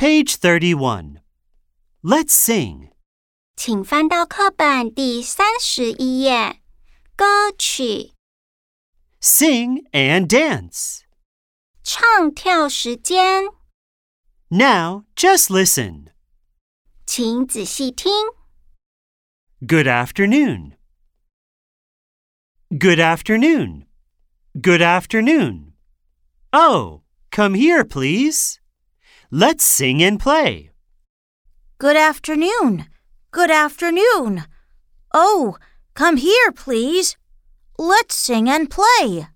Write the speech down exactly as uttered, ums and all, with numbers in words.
Page thirty-one. Let's sing. 请翻到课本第三十一页。歌曲 Sing and dance. 唱跳时间， Now just listen. 请仔细听。 Good afternoon. Good afternoon. Good afternoon. Oh, come here, please. Let's sing and play. Good afternoon. Good afternoon. Oh, come here, please. Let's sing and play.